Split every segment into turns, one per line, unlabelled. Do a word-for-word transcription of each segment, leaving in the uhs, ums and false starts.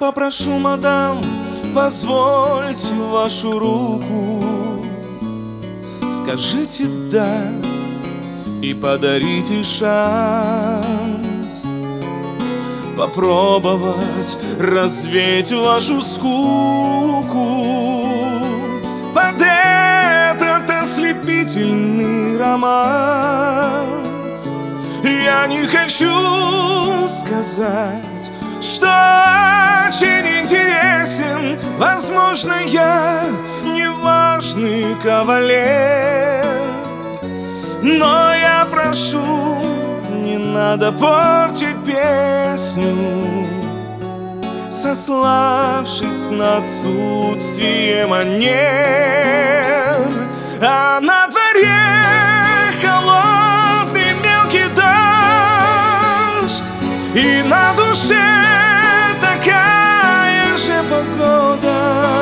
попрошу, мадам, позвольте вашу руку. Скажите «да» и подарите шанс попробовать развеять вашу скуку под этот ослепительный романс. Я не хочу сказать, что очень интересен. Возможно, я неважный кавалер, но я прошу, не надо портить песню, сославшись на отсутствие манер. А на дворе холодный мелкий дождь, и на душе такая же погода.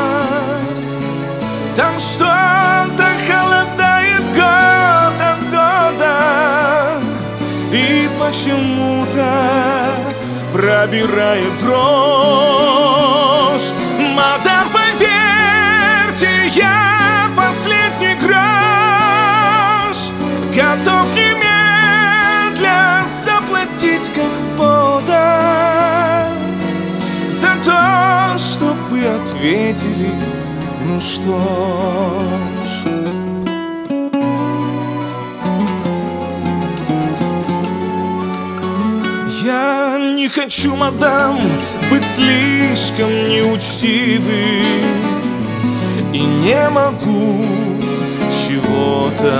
Там что-то холодает год от года, и почему-то пробирает дрожь. Мадам, поверьте, я последний грош готов немедля заплатить как подать за то, что вы ответили. Ну что ж, я не хочу, мадам, быть слишком неучтивым, и не могу чего-то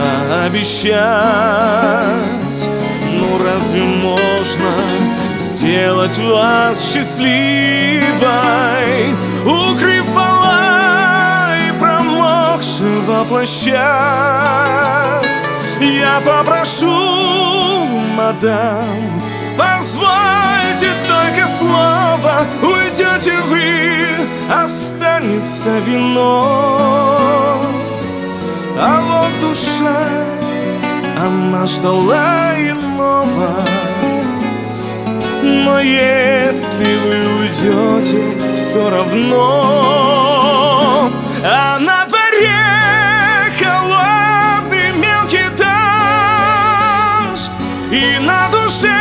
обещать. Ну разве можно сделать вас счастливой, укрыв пола и промокшего плаща? Я попрошу, мадам, позвольте только слово, уйдете вы, останется вино. А вот душа, она ждала иного. Но если вы уйдете, все равно. А на дворе холодный мелкий дождь, и на душе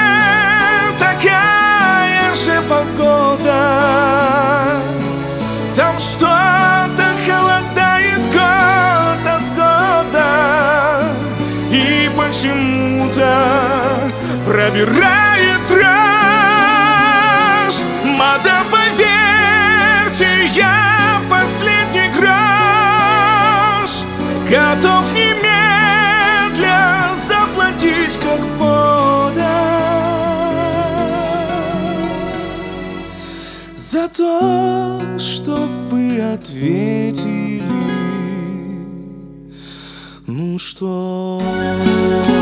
такая же погода. Там что-то холодает год от года, и почему-то пробирает дрожь. Мадам, поверьте, я последний грош готов немедля заплатить как подать за то, что вы ответили. Ну что